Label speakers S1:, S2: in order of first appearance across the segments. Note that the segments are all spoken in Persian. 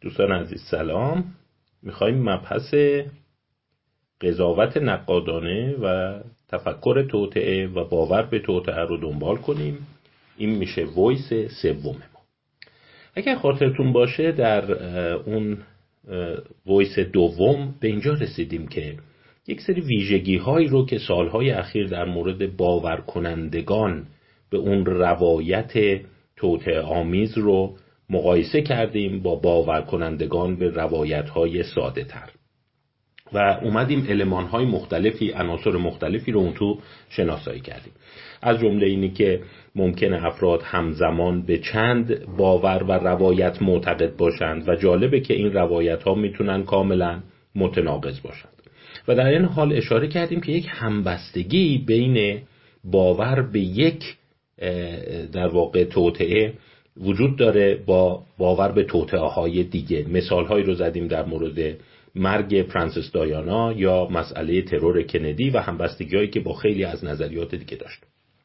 S1: دوستان عزیز سلام. میخوایم مبحث قضاوت نقادانه و تفکر توطئه و باور به توطئه رو دنبال کنیم. این میشه وایس سوم ما. اگر خاطرتون باشه در اون وایس دوم به اینجا رسیدیم که یک سری ویژگی هایی رو که سالهای اخیر در مورد باور کنندگان به اون روایت توطئه آمیز رو مقایسه کردیم با باور کنندگان به روایت های ساده تر و اومدیم علمان های مختلفی، عناصر مختلفی رو اون تو شناسایی کردیم. از جمله اینی که ممکنه افراد همزمان به چند باور و روایت معتقد باشند و جالبه که این روایت ها میتونن کاملا متناقض باشند و در این حال اشاره کردیم که یک همبستگی بین باور به یک در واقع توطئه وجود داره با باور به توطئه های دیگه. مثال هایی رو زدیم در مورد مرگ پرنسس دایانا یا مسئله ترور کندی و همبستگی هایی که با خیلی از نظریات دیگه داشت.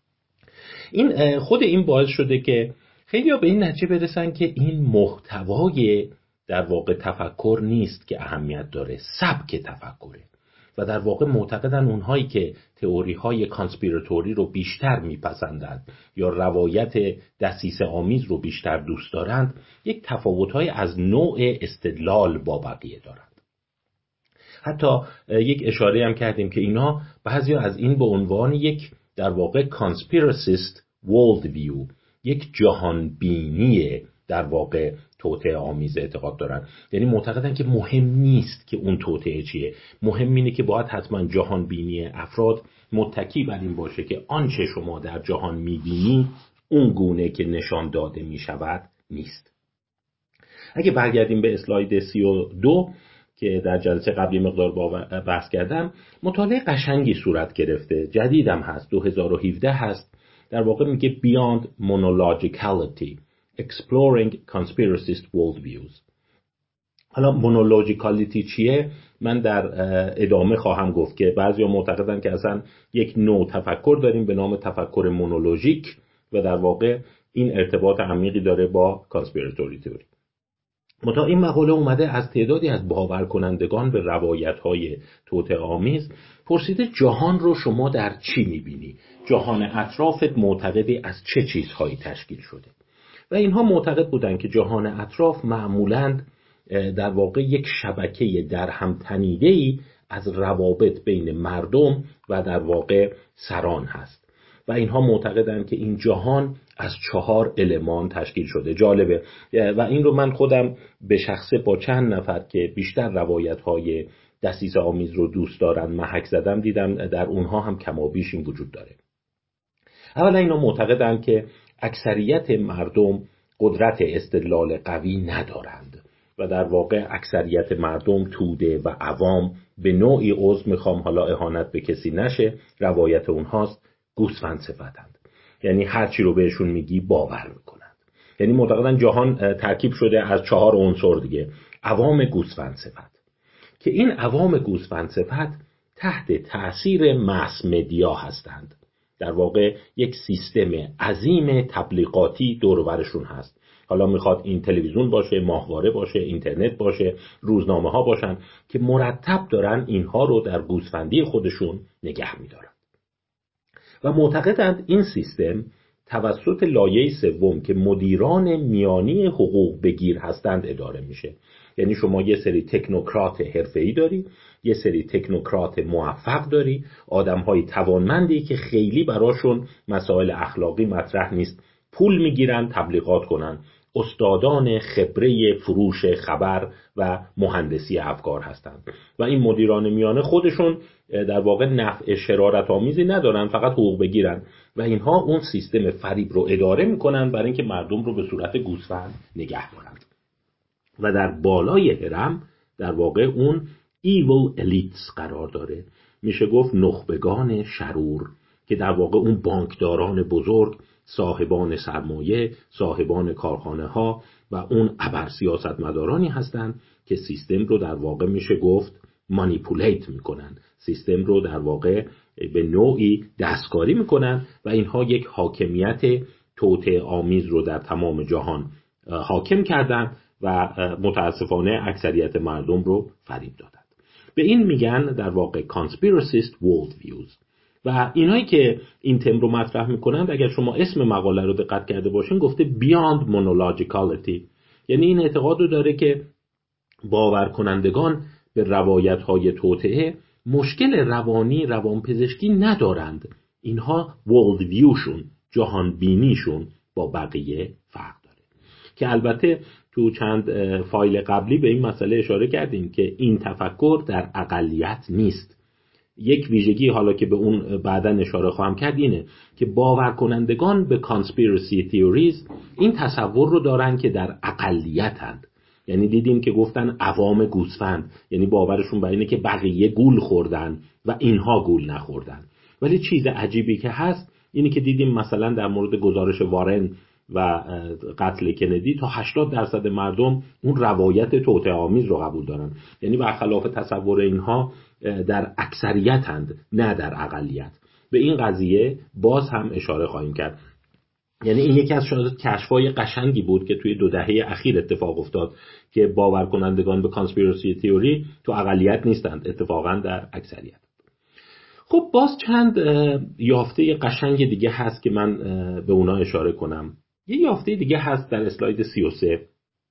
S1: خود این باعث شده که خیلی ها به این نتیجه برسن که این محتوای در واقع تفکر نیست که اهمیت داره، سبک تفکره و در واقع معتقدن اونهایی که تئوری های کانسپیراتوری رو بیشتر میپسندند یا روایت دسیسه آمیز رو بیشتر دوست دارند یک تفاوت های از نوع استدلال با بقیه دارند. حتی یک اشاره هم کردیم که اینا بعضی از این به عنوان یک در واقع کانسپیرسیست world view، یک جهان بینی در واقع توطئه آمیز اعتقاد دارن. یعنی معتقدن که مهم نیست که اون توطئه چیه، مهم اینه که باید حتما جهان بینی افراد متکی بر این باشه که آنچه شما در جهان میبینی اون گونه که نشان داده میشود نیست. اگه برگردیم به اسلاید 32 که در جلسه قبلی مقدار بحث کردم، مطالعه قشنگی صورت گرفته، جدیدم هست، 2017 هست، در واقع میگه Beyond Monologicality Exploring Conspiracist Worldviews. حالا مونولوژیکالیتی چیه؟ من در ادامه خواهم گفت که بعضیا معتقدن که اصلا یک نوع تفکر داریم به نام تفکر مونولوژیک و در واقع این ارتباط عمیقی داره با کانسپیراتوری تئوری. متا این مقاله اومده از تعدادی از باور کنندگان به روایت‌های توطئه آمیز پرسیده جهان رو شما در چی می‌بینی؟ جهان اطرافت معتقدی از چه چیزهایی تشکیل شده؟ و اینها معتقد بودن که جهان اطراف معمولاً در واقع یک شبکه در هم تنیده‌ای از روابط بین مردم و در واقع سران هست و اینها معتقدن که این جهان از 4 المان تشکیل شده. جالبه و این رو من خودم به شخصه با چند نفر که بیشتر روایت‌های دسیسه آمیز رو دوست دارن محک زدم، دیدم در اونها هم کمابیش این وجود داره. اولا اینا معتقدن که اکثریت مردم قدرت استدلال قوی ندارند و در واقع اکثریت مردم توده و عوام به نوعی عذر میخوام حالا اهانت به کسی نشه، روایت اونهاست گوسفند صفتند. یعنی هر چی رو بهشون میگی باور میکنند. یعنی معتقدن جهان ترکیب شده از 4 عنصر دیگه. عوام گوسفند صفت که این عوام گوسفند صفت تحت تأثیر ماس مدیا هستند. در واقع یک سیستم عظیم تبلیغاتی دور و برشون هست. حالا میخواد این تلویزیون باشه، ماهواره باشه، اینترنت باشه، روزنامه ها باشن که مرتب دارن اینها رو در گوسفندی خودشون نگه میدارن. و معتقدند این سیستم توسط لایه سوم که مدیران میانی حقوق بگیر هستند اداره میشه. یعنی شما یه سری تکنوکرات حرفه‌ای داری، یه سری تکنوکرات موفق داری، آدم‌های توانمندی که خیلی براشون مسائل اخلاقی مطرح نیست، پول میگیرن تبلیغات کنن، استادان خبره فروش خبر و مهندسی افکار هستند و این مدیران میانه خودشون در واقع نفع شرارت آمیزی ندارن، فقط حقوق بگیرن و اینها اون سیستم فریب رو اداره میکنن برای اینکه مردم رو به صورت گوسفند نگه دارن. و در بالای هرم در واقع اون evil elites قرار داره، میشه گفت نخبگان شرور که در واقع اون بانکداران بزرگ، صاحبان سرمایه، صاحبان کارخانه ها و اون ابر سیاستمدارانی هستند که سیستم رو در واقع میشه گفت مانیپولیت میکنن، سیستم رو در واقع به نوعی دستکاری میکنن و اینها یک حاکمیت توطئه آمیز رو در تمام جهان حاکم کردن و متاسفانه اکثریت مردم رو فریب دادند. به این میگن در واقع conspiracist worldviews. و اینایی که این تم رو مطرح میکنند، اگر شما اسم مقاله رو دقت کرده باشین، گفته beyond monologicality، یعنی این اعتقاد رو داره که باور کنندگان به روایت‌های توطئه مشکل روانی روانپزشکی ندارند. اینها world viewشون، جهان بینیشون با بقیه فرق داره. که البته تو چند فایل قبلی به این مسئله اشاره کردیم که این تفکر در اقلیت نیست. یک ویژگی حالا که به اون بعدا اشاره خواهم کرد اینه که باور کنندگان به conspiracy theories این تصور رو دارن که در اقلیتند. یعنی دیدیم که گفتن عوام گوسفند، یعنی باورشون بر اینه که بقیه گول خوردن و اینها گول نخوردن. ولی چیز عجیبی که هست اینی که دیدیم مثلا در مورد گزارش وارن و قتل کندی تا 80% مردم اون روایت توطئه‌آمیز رو قبول دارن. یعنی برخلاف تصور اینها در اکثریتند، نه در اقلیت. به این قضیه باز هم اشاره خواهیم کرد. یعنی این یکی از شاید کشف‌های قشنگی بود که توی 2 دهه اخیر اتفاق افتاد که باور کنندگان به کانسپیرسی تئوری تو اقلیت نیستند، اتفاقا در اکثریت. خب باز چند یافته قشنگ دیگه هست که من به اونا اشاره کنم. یه یافته دیگه هست در اسلاید 33.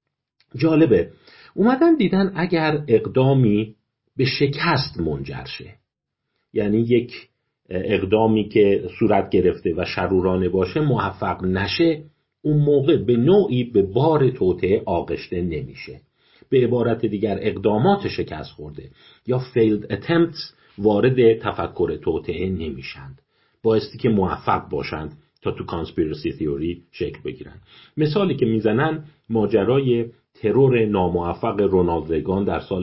S1: جالبه، اومدن دیدن اگر اقدامی به شکست منجر شه، یعنی یک اقدامی که صورت گرفته و شرورانه باشه موفق نشه، اون موقع به نوعی به بار توطئه آغشته نمیشه. به عبارت دیگر اقدامات شکست خورده یا failed attempts وارد تفکر توطئه نمیشند، بایستی که موفق باشند تا تو کانسپیرسی تئوری شکل بگیرن. مثالی که میزنن ماجرای ترور ناموفق رونالد ریگان در سال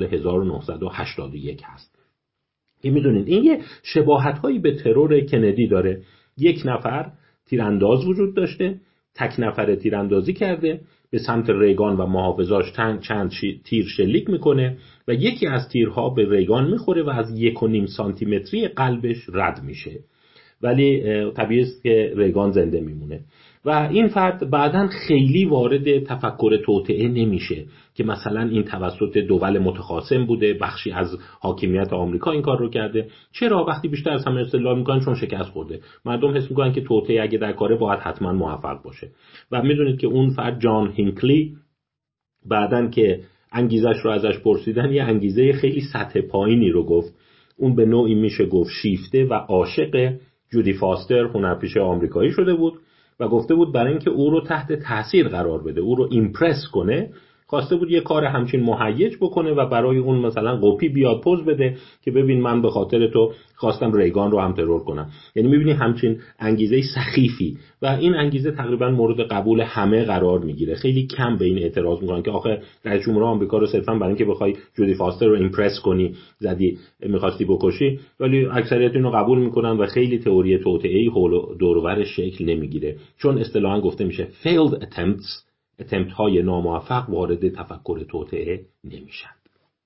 S1: 1981 هست. که میدونید این یه شباهت‌هایی به ترور کندی داره. یک نفر تیرانداز وجود داشته، تک نفر تیراندازی کرده، به سمت ریگان و محافظاش چند تیر شلیک میکنه و یکی از تیرها به ریگان میخوره و از 1.5 سانتیمتری قلبش رد میشه، ولی طبیعی است که ریگان زنده میمونه. و این فرد بعداً خیلی وارد تفکر توطئه نمیشه که مثلا این توسط دول متخاصم بوده، بخشی از حاکمیت آمریکا این کار رو کرده. چرا؟ وقتی بیشتر از همه استدلال میکنن چون شکست خورده. مردم حس میکنن که توطئه اگه در کاره باید حتما موفق باشه. و میدونید که اون فرد جان هینکلی بعداً که انگیزش رو ازش پرسیدن یه انگیزه خیلی سطح پایینی رو گفت. اون به نوعی میشه گفت شیفته و عاشق جودی فاستر هنرپیشه آمریکایی شده بود و گفته بود برای اینکه او رو تحت تاثیر قرار بده، او رو ایمپرس کنه، خواسته بود یه کار همچین مهیج بکنه و برای اون مثلا قپی بیاد پوز بده که ببین من به خاطر تو خواستم ریگان رو هم ترور کنم. یعنی میبینی همچین انگیزه سخیفی و این انگیزه تقریبا مورد قبول همه قرار میگیره. خیلی کم به این اعتراض میکنن که آخه رئیس جمهور آمریکا رو صرفا برای اینکه بخوای جودی فاستر رو ایمپرس کنی زدی، میخواستی بکشی. ولی اکثریت اینو قبول میکنن و خیلی تئوری توطئه‌ای حول دور و بر شکل نمیگیره، چون اصطلاحاً گفته میشه failed attempts های ناموفق وارد تفکر توطئه نمیشن.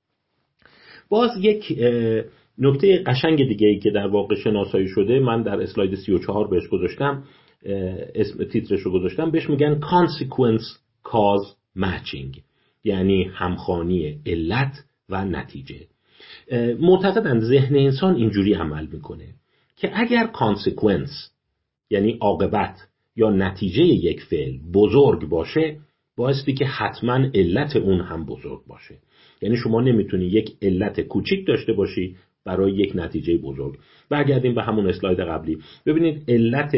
S1: باز یک نکته قشنگ دیگه ای که در واقع شناسایی شده، من در اسلاید 34 بهش گذاشتم، اسم تیترش رو گذاشتم، بهش میگن consequence cause matching، یعنی همخوانی علت و نتیجه. معتقدن ذهن انسان اینجوری عمل میکنه که اگر consequence یعنی عاقبت یا نتیجه یک فعل بزرگ باشه، بایستی که حتما علت اون هم بزرگ باشه. یعنی شما نمیتونی یک علت کوچیک داشته باشی برای یک نتیجه بزرگ. برگردیم به همون اسلاید قبلی. ببینید علت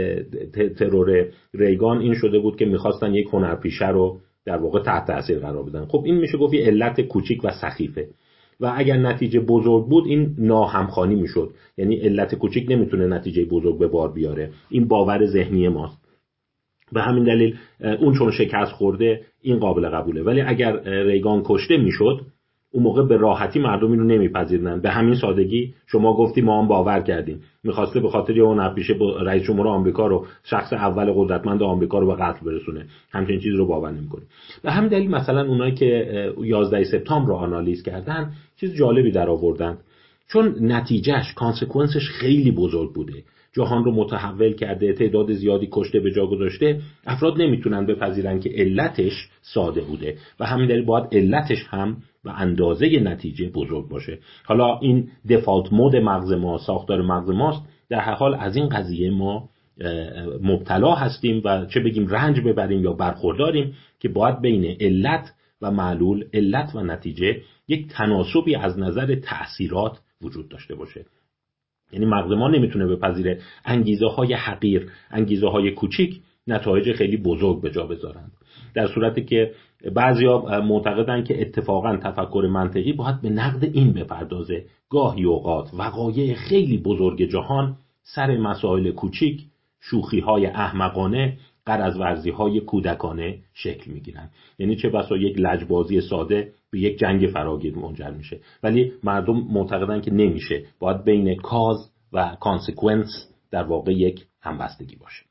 S1: ترور ریگان این شده بود که میخواستن یک هنرپیشه رو در واقع تحت تاثیر قرار بدن. خب این میشه گفت یه علت کوچیک و سخیفه. و اگر نتیجه بزرگ بود این ناهمخوانی میشد. یعنی علت کوچیک نمیتونه نتیجه بزرگ به بار بیاره. این باور ذهنی ماست. به همین دلیل اون چون شکست خورده این قابل قبوله. ولی اگر ریگان کشته میشد اون موقع به راحتی مردم اینو نمیپذیرن. به همین سادگی شما گفتی ما هم باور کردیم، میخواسته به خاطر اون هنرپیشه رئیس جمهور آمریکا رو، شخص اول قدرتمند آمریکا رو به قتل برسونه، همچین چیزی رو باور نمیکنیم. به همین دلیل مثلا اونایی که 11 سپتامبر رو آنالیز کردن چیز جالبی در آوردن، چون نتیجهش کانسکونسش خیلی بزرگ بوده. جهان رو متحول کرده، تعداد زیادی کشته به جا گذاشته، افراد نمیتونن بپذیرن که علتش ساده بوده و همین دلیل باید علتش هم و اندازه نتیجه بزرگ باشه. حالا این دفالت مود مغز ما، ساختار مغز ماست، در هر حال از این قضیه ما مبتلا هستیم و چه بگیم رنج ببریم یا برخورداریم که باید بین علت و معلول، علت و نتیجه یک تناسبی از نظر تأثیرات وجود داشته باشه. یعنی مغز ما نمیتونه بپذیره انگیزه های حقیر، انگیزه های کوچیک نتایج خیلی بزرگ به جا بذارند، در صورتی که بعضیا معتقدن که اتفاقا تفکر منطقی باید به نقد این بپردازه. گاهی اوقات وقایع خیلی بزرگ جهان سر مسائل کوچیک، شوخی‌های احمقانه، غرض‌ورزی‌های کودکانه شکل می‌گیرن. یعنی چه بسا یک لجبازی ساده به یک جنگ فراگیر منجر میشه، ولی مردم معتقدن که نمیشه، باید بین کاز و کانسیکوئنس در واقع یک همبستگی باشه.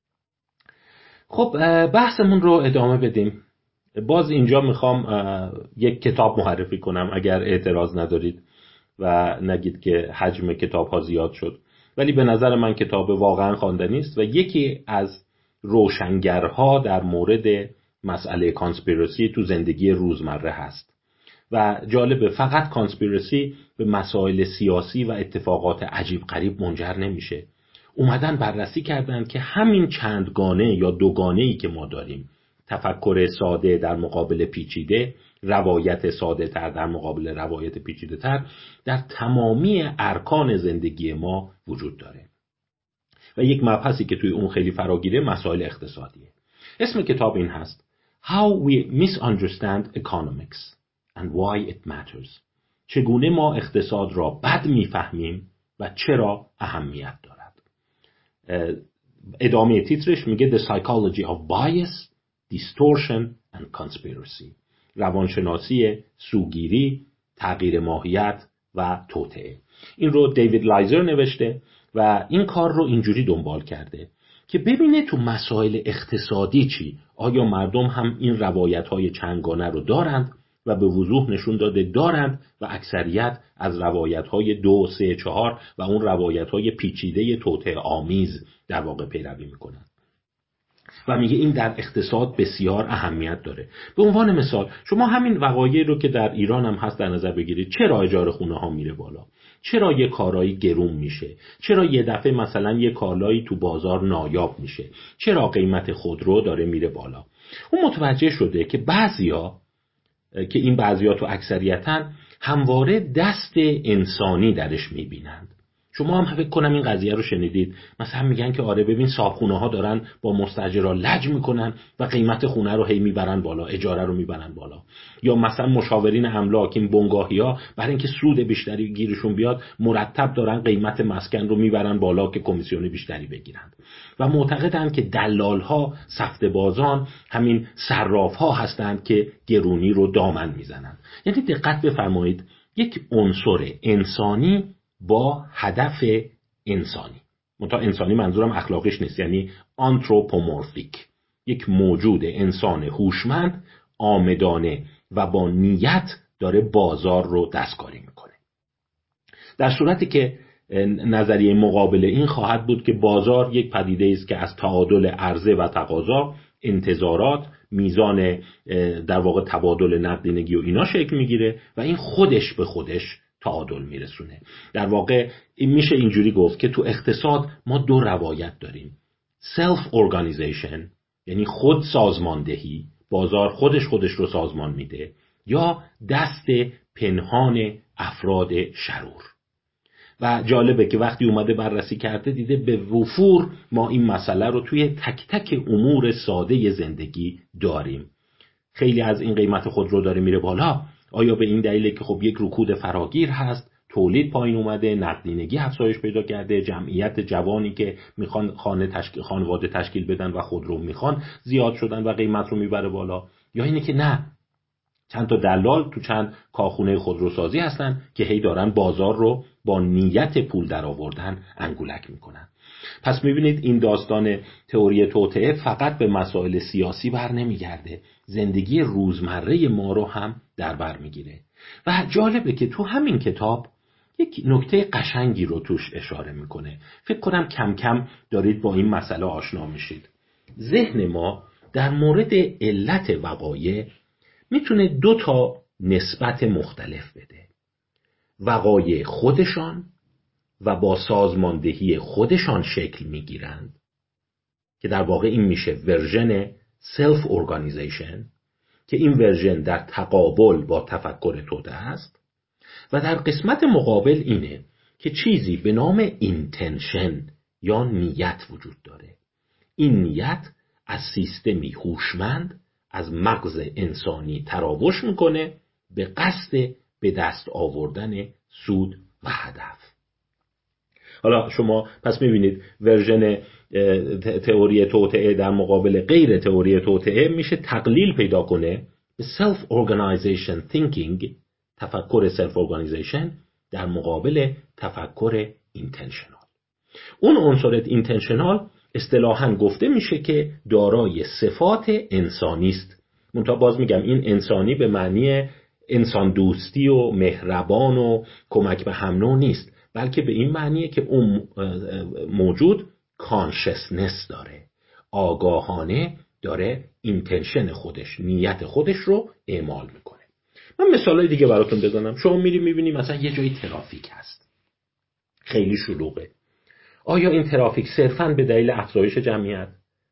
S1: خب بحثمون رو ادامه بدیم. باز اینجا میخوام یک کتاب معرفی کنم اگر اعتراض ندارید و نگید که حجم کتاب ها زیاد شد، ولی به نظر من کتاب واقعا خواندنی است و یکی از روشنگرها در مورد مسئله کانسپیرسی تو زندگی روزمره هست. و جالبه فقط کانسپیرسی به مسائل سیاسی و اتفاقات عجیب غریب منجر نمیشه. اومدن بررسی کردن که همین چندگانه یا دوگانه‌ای که ما داریم، تفکر ساده در مقابل پیچیده، روایت ساده تر در مقابل روایت پیچیده تر، در تمامی ارکان زندگی ما وجود داره. و یک مبحثی که توی اون خیلی فراگیره مسائل اقتصادیه. اسم کتاب این هست How we misunderstand economics and why it matters. چگونه ما اقتصاد را بد میفهمیم و چرا اهمیت دارد. ادامه تیترش میگه The Psychology of Bias, Distortion and Conspiracy. روانشناسی سوگیری، تغییر ماهیت و توطئه. این رو دیوید لایزر نوشته و این کار رو اینجوری دنبال کرده که ببینه تو مسائل اقتصادی چی، آیا مردم هم این روایت‌های چندگانه رو دارند و به وضوح نشون داده دارند و اکثریت از روایت‌های 2، 3، 4 و اون روایت‌های پیچیده توطئه آمیز در واقع پیروی می‌کنند. و میگه این در اقتصاد بسیار اهمیت داره. به عنوان مثال شما همین وقایعی رو که در ایران هم هست در نظر بگیرید. چرا اجاره خونه ها میره بالا؟ چرا یه کارایی گرون میشه؟ چرا یه دفعه مثلا یه کالایی تو بازار نایاب میشه؟ چرا قیمت خودرو داره میره بالا؟ اون متوجه شده که بعضیا که این بعضیا تو اکثریتن همواره دست انسانی درش میبینند. شما هم فکر کنم این قضیه رو شنیدید. مثلا میگن که آره ببین صاحبخونه ها دارن با مستاجرها لج میکنن و قیمت خونه رو هی میبرن بالا، اجاره رو میبرن بالا. یا مثلا مشاورین املاک، این بنگاهی‌ها برای اینکه سود بیشتری گیرشون بیاد مرتب دارن قیمت مسکن رو میبرن بالا که کمیسیون بیشتری بگیرن. و معتقدن که دلال‌ها، سفته‌بازان، همین صراف‌ها هستند که گرونی رو دامن میزنن. یعنی دقت بفرمایید، یک عنصر انسانی با هدف انسانی، منتها انسانی منظورم اخلاقیش نیست، یعنی آنتروپومورفیک، یک موجود انسان هوشمند، آمدانه و با نیت داره بازار رو دستکاری میکنه. در صورتی که نظریه مقابل این خواهد بود که بازار یک پدیده است که از تعادل عرضه و تقاضا، انتظارات، میزان در واقع تبادل نقدینگی و اینا شکل میگیره و این خودش به خودش تعادل میرسونه. در واقع این میشه اینجوری گفت که تو اقتصاد ما دو روایت داریم. self organization یعنی خود سازماندهی، بازار خودش رو سازمان میده، یا دست پنهان افراد شرور. و جالبه که وقتی اومده بررسی کرده دیده به وفور ما این مسئله رو توی تک تک امور ساده زندگی داریم. خیلی از این قیمت خودرو داره میره بالا، آیا به این دلیله که خب یک رکود فراگیر هست، تولید پایین اومده، نقدینگی افزایش پیدا کرده، جمعیت جوانی که میخوان خانواده تشکیل بدن و خودرو میخوان زیاد شدن و قیمت رو میبره بالا؟ یا اینه که نه، چند تا دلال تو چند کارخونه خودروسازی هستن که هی دارن بازار رو با نیت پول در آوردن انگولک میکنن. پس میبینید این داستان تئوری توطئه فقط به مسائل سیاسی بر نمیگرده، زندگی روزمره ما رو هم در بر میگیره. و جالبه که تو همین کتاب یک نکته قشنگی رو توش اشاره میکنه. فکر کنم کم کم دارید با این مسئله آشنا میشید. ذهن ما در مورد علت وقایع میتونه 2 تا نسبت مختلف بده. وقایع خودشان و با سازماندهی خودشان شکل میگیرند که در واقع این میشه ورژن سلف ارگانیزیشن که این ورژن در تقابل با تفکر توته است، و در قسمت مقابل اینه که چیزی به نام اینتنشن یا نیت وجود داره. این نیت از سیستمی هوشمند از مغز انسانی تراوش میکنه به قصد به دست آوردن سود و هدف. حالا شما پس میبینید ورژن تئوری توطئه در مقابل غیر تئوری توطئه میشه تقلیل پیدا کنه به self organization thinking، تفکر self organization در مقابل تفکر intentional. اون عنصر intentional اصطلاحاً گفته میشه که دارای صفات انسانی است. منتها باز میگم این انسانی به معنی انسان دوستی و مهربان و کمک به هم نوع نیست، بلکه به این معنیه که اون موجود کانشسنس داره، آگاهانه داره اینتنشن خودش، نیت خودش رو اعمال میکنه. من مثالای دیگه براتون بزنم. شما میری میبینی مثلا یه جایی ترافیک هست، خیلی شلوغه. آیا این ترافیک صرفاً به دلیل افزایش جمعیت،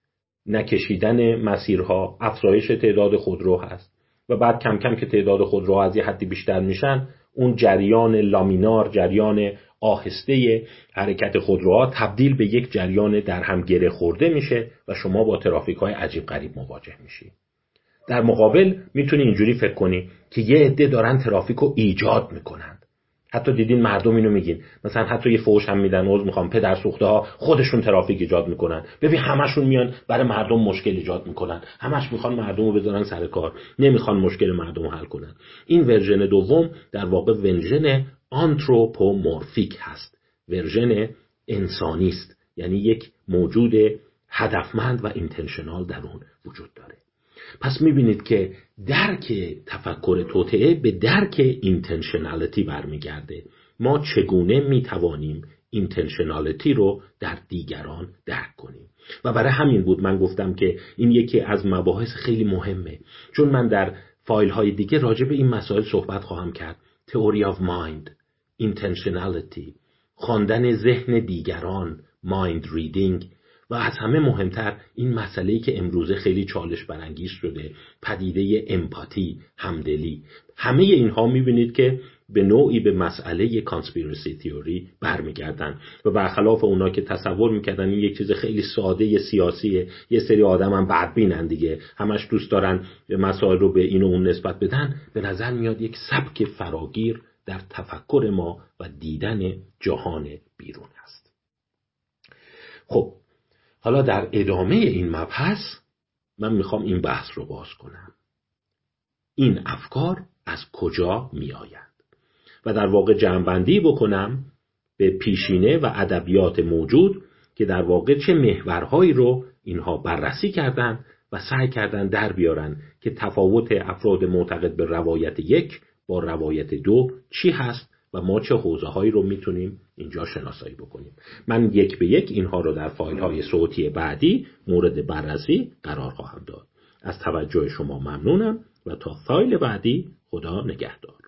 S1: نکشیدن مسیرها، افزایش تعداد خودرو هست و بعد کم کم که تعداد خودرو از یه حدی بیشتر میشن اون جریان لامینار، جریان آهسته حرکت خودروها تبدیل به یک جریان در هم گره خورده میشه و شما با ترافیک های عجیب غریب مواجه میشی. در مقابل میتونی اینجوری فکر کنی که یه عده دارن ترافیک رو ایجاد میکنن. حتی دیدین مردم اینو میگین، مثلا حتی یه فوش هم میدن، عذر میخوام، پدر سوخته ها خودشون ترافیک ایجاد میکنن. ببین همشون میان برای مردم مشکل ایجاد میکنن، همش میخوان مردم رو بذارن سر کار، نمیخوان مشکل مردم رو حل کنن. این ورژن دوم در واقع ورژن آنتروپومورفیک هست، ورژن انسانی است، یعنی یک موجود هدفمند و اینتنشنال در اون وجود داره. پس میبینید که درک تفکر توطئه به درک اینتنشنالیتی برمیگرده. ما چگونه میتوانیم اینتنشنالیتی رو در دیگران درک کنیم. و برای همین بود من گفتم که این یکی از مباحث خیلی مهمه، چون من در فایل های دیگه راجع به این مسائل صحبت خواهم کرد. تئوری آف مایند، اینتنشنالیتی، خواندن ذهن دیگران، مایند ریدینگ، و از همه مهمتر این مسئله‌ای که امروزه خیلی چالش برانگیز شده، پدیده امپاتی، همدلی. همه اینها می‌بینید که به نوعی به مسئله کانسپیرسی تئوری برمیگردن و برخلاف اونا که تصور می‌کردن این یک چیز خیلی ساده سیاسیه، یه سری آدم هم بدبینن دیگه، همش دوست دارن مسائل رو به این و اون نسبت بدن، به نظر میاد یک سبک فراگیر در تفکر ما و دیدن جهان بیرون است. خب حالا در ادامه این مبحث من میخوام این بحث رو باز کنم. این افکار از کجا می آیند؟ و در واقع جمع‌بندی بکنم به پیشینه و ادبیات موجود که در واقع چه محورهایی رو اینها بررسی کردن و سعی کردن در بیارن که تفاوت افراد معتقد به روایت 1 با روایت 2 چی هست و ما چه حوزه‌هایی رو میتونیم اینجا شناسایی بکنیم. من یک به یک اینها رو در فایل‌های صوتی بعدی مورد بررسی قرار خواهم داد. از توجه شما ممنونم و تا فایل بعدی خدا نگهدار.